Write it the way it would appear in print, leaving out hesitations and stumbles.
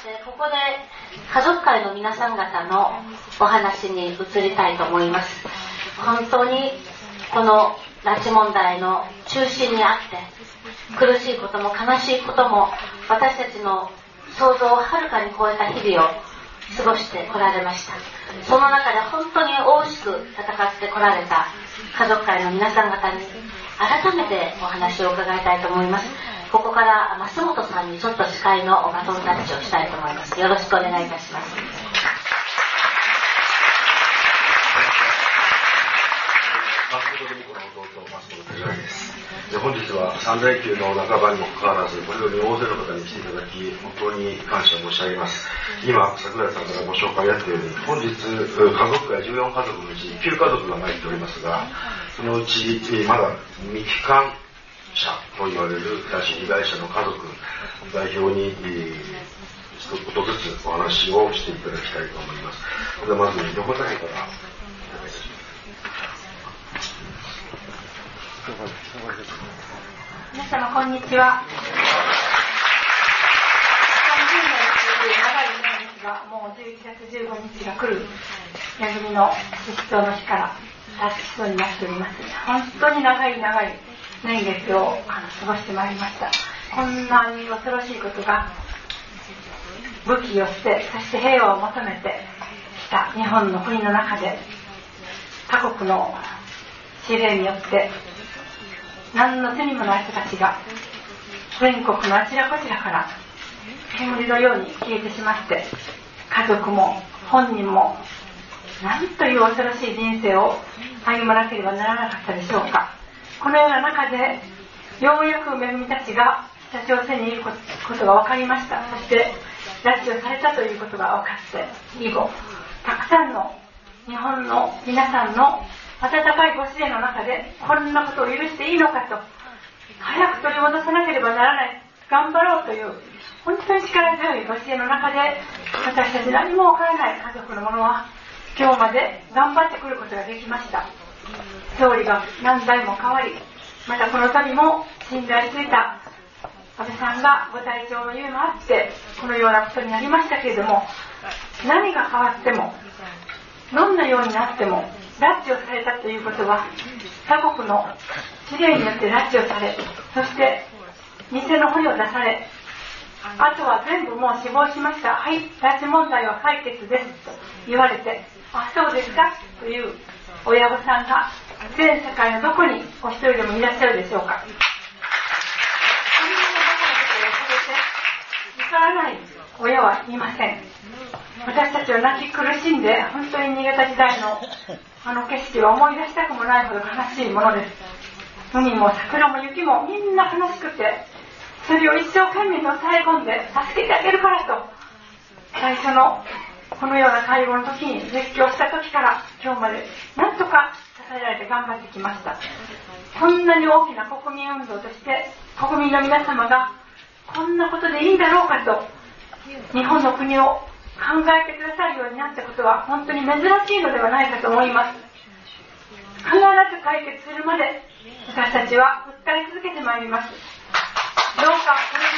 ここで家族会の皆さん方のお話に移りたいと思います。本当にこの拉致問題の中心にあって苦しいことも悲しいことも私たちの想像をはるかに超えた日々を過ごしてこられました。その中で本当に大きく戦ってこられた家族会の皆さん方に改めてお話を伺いたいと思います。ここから増本さんにちょっと司会のバトンタッチをしたいと思います。よろしくお願いいたします。 本日は3連休の半ばにもかかわらず、このように大勢の方に来ていただき、本当に感謝申し上げます。今、櫻井さんからご紹介あったように、本日、家族会14家族のうち9家族が参っておりますが、そのうち、まだ未帰還者と言われる拉致被害者の家族代表に、一言ずつお話をしていただきたいと思います。それではまず、横谷から。 皆様こんにちは。30年という長い年ですが、もう11月15日が来るめぐみの失踪の日から経ちそうになっております。本当に長い年月を過ごしてまいりました。こんなに恐ろしいことが武器を捨て、そして平和を求めてきた日本の国の中で、他国の指令によって何の罪もない人たちが全国のあちらこちらから煙のように消えてしまって、家族も本人も何という恐ろしい人生を歩まなければならなかったでしょうか。このような中でようやくめぐみたちが北朝鮮にいることが分かりました。そして拉致をされたということが分かって以後、たくさんの日本の皆さんの温かいご支援の中で、こんなことを許していいのかと、早く取り戻さなければならない、頑張ろうという本当に力強いご支援の中で、私たち何もわからない家族の者は今日まで頑張ってくることができました。総理が何代も変わり、またこの度も信頼していた安倍さんがご体調の理由もあってこのようなことになりましたけれども、何が変わってもどんなようになっても拉致をされたということは、他国の指令によって拉致をされ、そして偽の捕虜を出され、あとは全部もう死亡しました、はい、拉致問題は解決ですと言われて、あ、そうですかという親御さんが全世界のどこにお一人でもいらっしゃるでしょうか。そんなことを怒らない親はいません。私たちは泣き苦しんで、本当に逃げた時代のあの景色を思い出したくもないほど悲しいものです。海も桜も雪もみんな悲しくて、それを一生懸命に抑え込んで助けてあげるからと、最初のこのような会合の時に絶叫した時から今日までなんとか支えられて頑張ってきました。こんなに大きな国民運動として国民の皆様がこんなことでいいんだろうかと日本の国を考えてくださるようになったことは本当に珍しいのではないかと思います。必ず解決するまで私たちは訴え続けてまいります。どうかこの